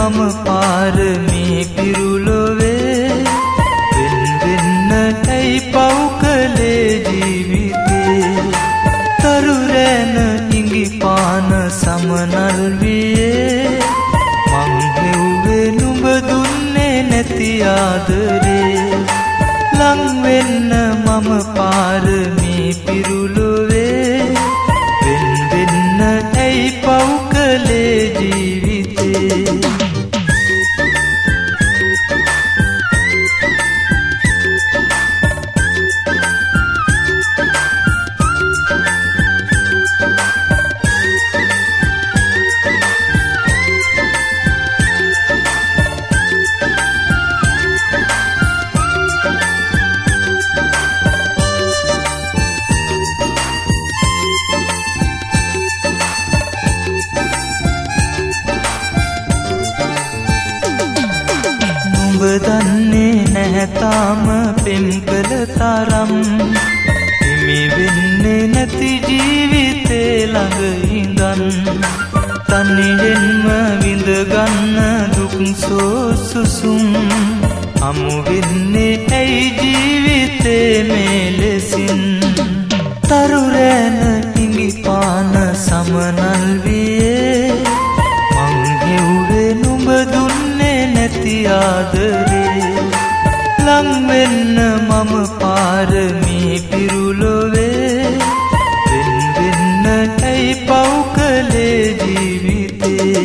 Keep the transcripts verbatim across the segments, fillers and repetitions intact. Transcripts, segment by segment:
මම පාරමී පිරුලොවේ වෙන් වෙන්නටයි පව් කළේ ජීවිතේ තරුරැන ඉඟි පාන සමනල් වියේ මං හෙව්වේ නුඹ දුන්නේ නැති ආදරේ ලං වෙන්න මම පාරමී පිරුලොවේ වෙන් වෙන්නටයි පව් කළේ ජීවිතේ දන්නේ නැහැ තාම පෙම් කළ තරම් හිමි වෙන්නේ නැති ජීවිතේ ළඟ ඉඳන් තනියෙන්ම විඳ ගන්න දුක් සෝසුසුම් හමු වෙන්නේ ඇයි ජීවිතේ මේ ලෙසින් තරුරැන ඉඟි පාන සමනල් වියේ මං හෙව්වේ නුඹ දුන්නේ නැති ආදරේ ලං වෙන්න මම පාරමී පිරුලොවේ වෙන් වෙන්නටයි පව් කළේ ජීවිතේ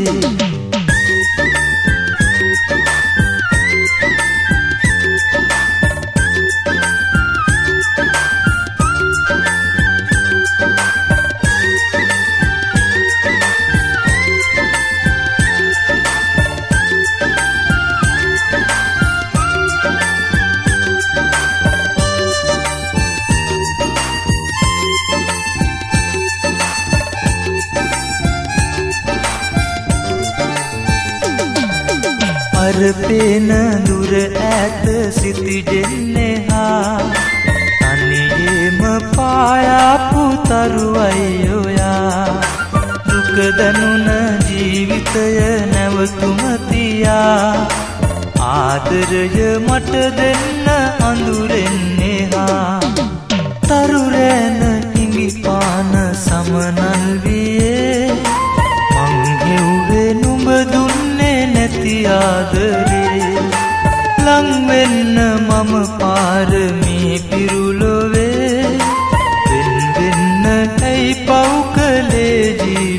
අර පේන දුර ඈත සිටිජෙන්නේ හා තනියෙම පායාපු තරුවයි ඔයා දුක දැනුන ජීවිතය නැවතුම තියා ආදරය මට දෙන්න අඳුරෙන්නේ හා තරුරැන ඉඟි පාන සමනල් වියේ මං හෙව්වේ නුඹ දුන්නේ නැති ආදරේ ලං වෙන්න මම පාරමී පිරුලොවේ වෙන් වෙන්නටයි පව් කළේ ජීවිතේ